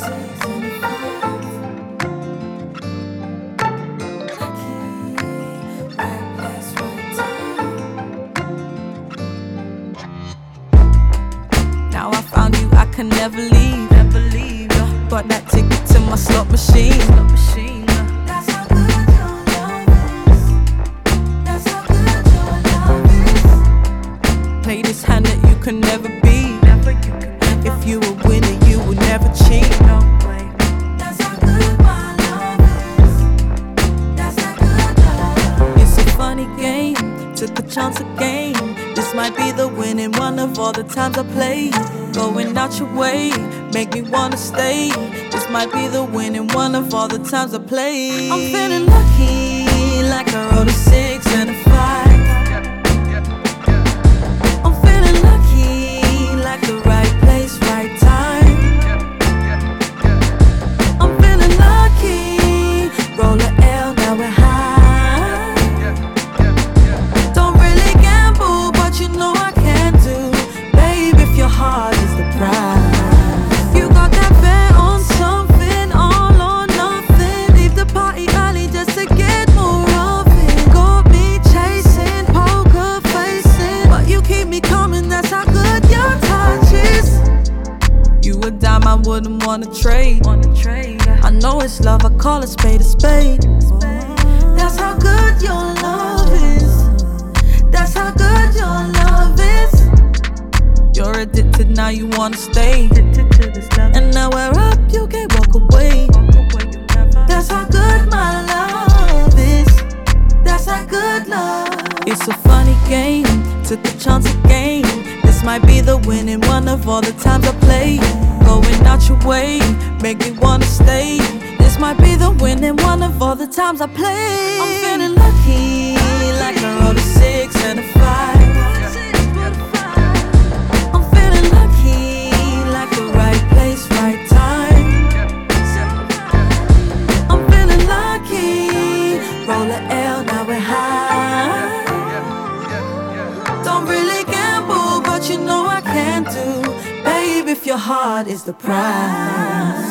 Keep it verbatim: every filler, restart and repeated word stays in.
Now I found you, I can never leave, never leave. Got that ticket to my slot machine. Slot machine. That's how good your love is. That's how good your love is. Play this hand that you can never be. Never, you can never. If you were winning, you would never cheat. No way. That's how good my love is. That's how good your love is. It's a funny game, took a chance again. This might be the winning one of all the times I played. Going out your way, make me wanna stay. This might be the winning one of all the times I played. I'm feeling lucky, like I wrote a six and a five. I'm feeling lucky, like the right place, right time. I'm feeling lucky, roll a L, now we're high. Don't really gamble, but you know I can do. Babe, if your heart is the prize. You got that bet on something, all or nothing. Leave the party early just to get more of it. Got me chasing, poker facing, but you keep me coming, that's how good your touch is. You a dime I wouldn't wanna trade. Wanna trade. I know it's love, I call a spade a spade. That's how good your love is. That's how good your love is. You're addicted, now you wanna stay. Addicted to this love. And now we're up, you can't walk away. Walk away, you never. That's how good my love is. That's how good love. It's a funny game, took a chance again. This might be the winning one of all the times I played. Going out your way, make me wanna stay. This might be the winning one of all the times I played. I'm feeling lucky, like I wrote a six and a five. I'm feeling lucky, like the right place, right time. I'm feeling lucky, roll a L, now we're high. Don't really gamble, but you know I can do. Babe, if your heart is the prize.